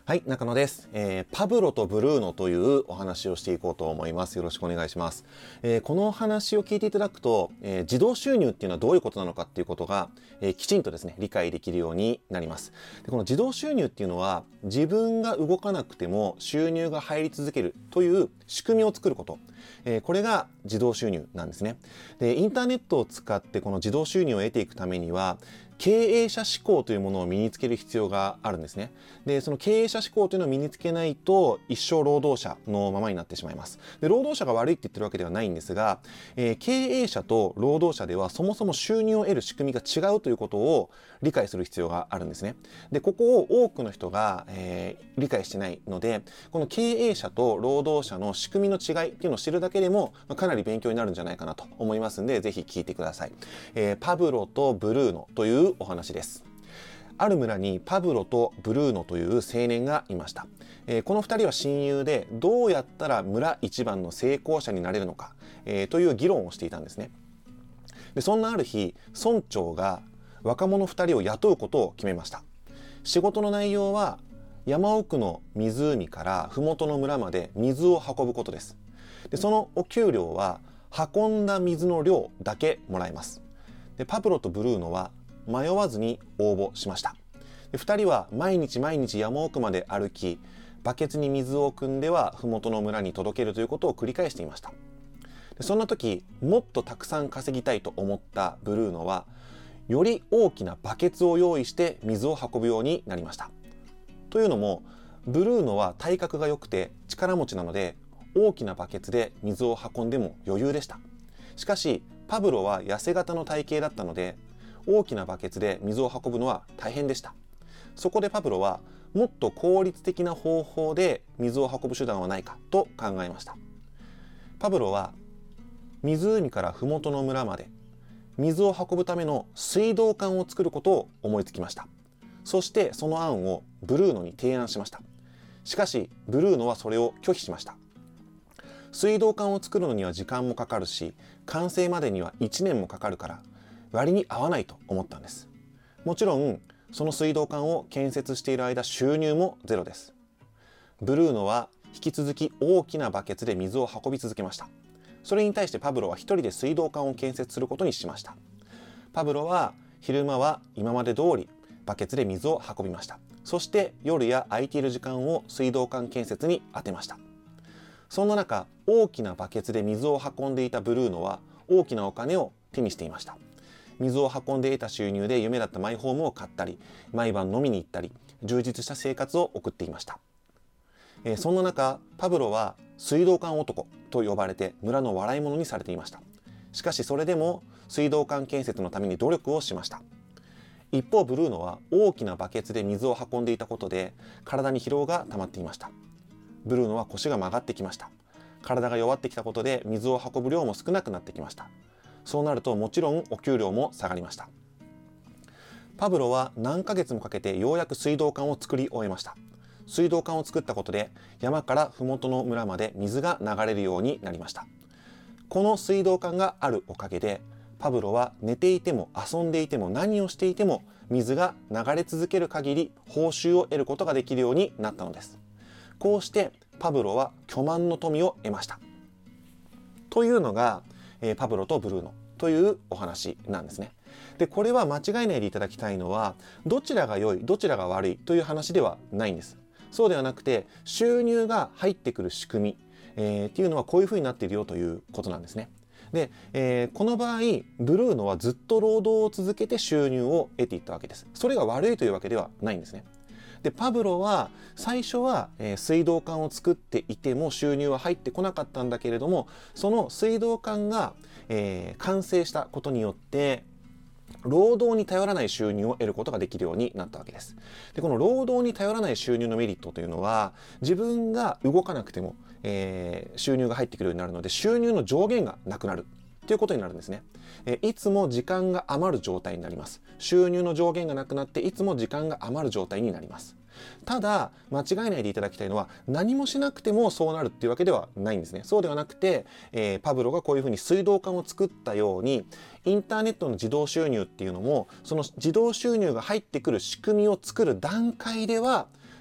はい、中野です。パブロとブルーノというお話をしていこうと思います。よろしくお願いします。このお話を聞いていただくと、自動収入っていうのはどういうことなのかっていうことが、きちんとですね、理解できるようになります。でこの自動収入っていうのは、自分が動かなくても収入が入り続けるという仕組みを作ること。これが自動収入なんですね。で、インターネットを使ってこの自動収入を得ていくためには、経営者志向というものを身につける必要があるんですね。で、その経営者志向というのを身につけないと一生労働者のままになってしまいます。で、労働者が悪いって言ってるわけではないんですが、経営者と労働者ではそもそも収入を得る仕組みが違うということを理解する必要があるんですね。で、ここを多くの人が、理解してないので、この経営者と労働者の仕組みの違いっていうのを知るだけでも、かなり勉強になるんじゃないかなと思いますんで、ぜひ聞いてください。パブロとブルーノというお話です。ある村にパブロとブルーノという青年がいました。この二人は親友で、どうやったら村一番の成功者になれるのか、という議論をしていたんですね。で、そんなある日、村長が若者二人を雇うことを決めました。仕事の内容は山奥の湖から麓の村まで水を運ぶことです。で、そのお給料は運んだ水の量だけもらえます。で、パブロとブルーノは迷わずに応募しました。で、2人は毎日山奥まで歩き、バケツに水を汲んでは麓の村に届けるということを繰り返していました。で、そんな時、もっとたくさん稼ぎたいと思ったブルーノは、より大きなバケツを用意して水を運ぶようになりました。というのも、ブルーノは体格が良くて力持ちなので、大きなバケツで水を運んでも余裕でした。しかし、パブロは痩せ型の体型だったので、大きなバケツで水を運ぶのは大変でした。そこでパブロは、もっと効率的な方法で水を運ぶ手段はないかと考えました。パブロは、湖から麓の村まで水を運ぶための水道管を作ることを思いつきました。そしてその案をブルーノに提案しました。しかし、ブルーノはそれを拒否しました。水道管を作るのには時間もかかるし、完成までには1年もかかるから割に合わないと思ったんです。もちろん、その水道管を建設している間、収入もゼロです。ブルーノは引き続き大きなバケツで水を運び続けました。それに対してパブロは一人で水道管を建設することにしました。パブロは昼間は今まで通りバケツで水を運びました。そして夜や空いている時間を水道管建設に充てました。そんな中、大きなバケツで水を運んでいたブルーノは大きなお金を手にしていました。水を運んで得た収入で夢だったマイホームを買ったり、毎晩飲みに行ったり、充実した生活を送っていました。そんな中、パブロは水道管男と呼ばれて村の笑い物にされていました。しかしそれでも水道管建設のために努力をしました。一方、ブルーノは大きなバケツで水を運んでいたことで体に疲労が溜まっていました。ブルーノは腰が曲がってきました。体が弱ってきたことで水を運ぶ量も少なくなってきました。そうなるともちろんお給料も下がりました。パブロは何ヶ月もかけてようやく水道管を作り終えました。水道管を作ったことで山から麓の村まで水が流れるようになりました。この水道管があるおかげで、パブロは寝ていても遊んでいても何をしていても水が流れ続ける限り報酬を得ることができるようになったのです。こうしてパブロは巨万の富を得ました。というのが、パブロとブルーノというお話なんですね。で、これは間違いないでいただきたいのは、どちらが良い、どちらが悪いという話ではないんです。そうではなくて、収入が入ってくる仕組み、っていうのはこういうふうになっているよということなんですね。で、この場合、ブルーノはずっと労働を続けて収入を得ていったわけです。それが悪いというわけではないんですね。で、パブロは最初は、水道管を作っていても収入は入ってこなかったんだけれども、その水道管が、完成したことによって労働に頼らない収入を得ることができるようになったわけです。で、この労働に頼らない収入のメリットというのは、自分が動かなくても、収入が入ってくるようになるので、収入の上限がなくなるということになるんですね。いつも時間が余る状態になります。収入の上限がなくなっていつも時間が余る状態になります。ただ、間違いないでいただきたいのは、何もしなくてもそうなるっていうわけではないんですね。そうではなくて、パブロがこういうふうに水道管を作ったように、インターネットの自動収入っていうのも、その自動収入が入ってくる仕組みを作る段階では、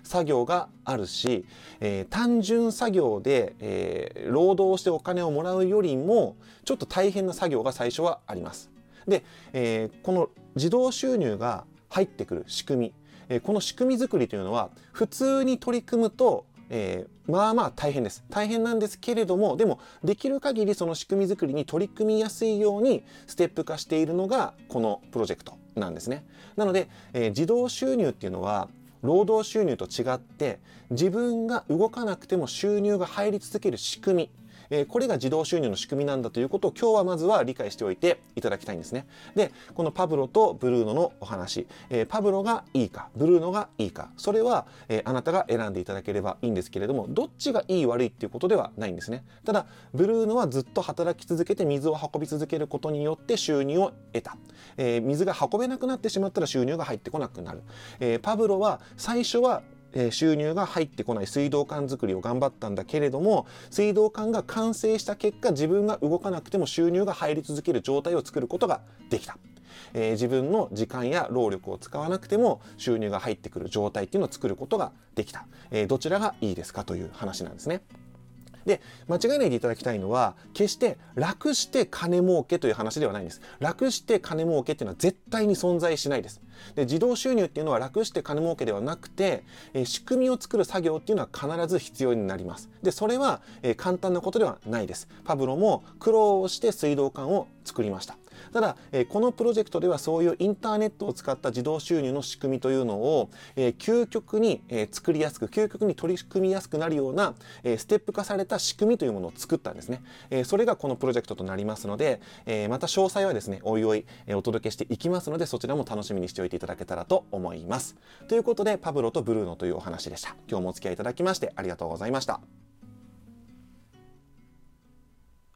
作業があるし、単純作業で、労働してお金をもらうよりもちょっと大変な作業が最初はあります。で、この自動収入が入ってくる仕組み、この仕組み作りというのは普通に取り組むとまあまあ大変です。大変なんですけれども、でもできる限りその仕組み作りに取り組みやすいようにステップ化しているのがこのプロジェクトなんですね。なので、自動収入っていうのは労働収入と違って自分が動かなくても収入が入り続ける仕組み、これが自動収入の仕組みなんだということを今日はまずは理解しておいていただきたいんですね。で、このパブロとブルーノのお話、パブロがいいかブルーノがいいか、それは、あなたが選んでいただければいいんですけれども、どっちがいい悪いっていうことではないんですね。ただブルーノはずっと働き続けて水を運び続けることによって収入を得た、水が運べなくなってしまったら収入が入ってこなくなる。パブロは最初は収入が入ってこない水道管作りを頑張ったんだけれども、水道管が完成した結果自分が動かなくても収入が入り続ける状態を作ることができた。自分の時間や労力を使わなくても収入が入ってくる状態っていうのを作ることができた。どちらがいいですかという話なんですね。で、間違えないでいただきたいのは、決して楽して金儲けという話ではないんです。楽して金儲けっていうのは絶対に存在しないです。で、自動収入っていうのは楽して金儲けではなくて、仕組みを作る作業っていうのは必ず必要になります。で、それは、簡単なことではないです。パブロも苦労をして水道管を作りました。ただ、このプロジェクトではそういうインターネットを使った自動収入の仕組みというのを、究極に、作りやすく、究極に取り組みやすくなるような、ステップ化された仕組みというものを作ったんですね。それがこのプロジェクトとなりますので、また詳細はですね、おいおい、お届けしていきますので、そちらも楽しみにしておいていただけたらと思います。ということで、パブロとブルーノというお話でした。今日もお付き合いいただきましてありがとうございました。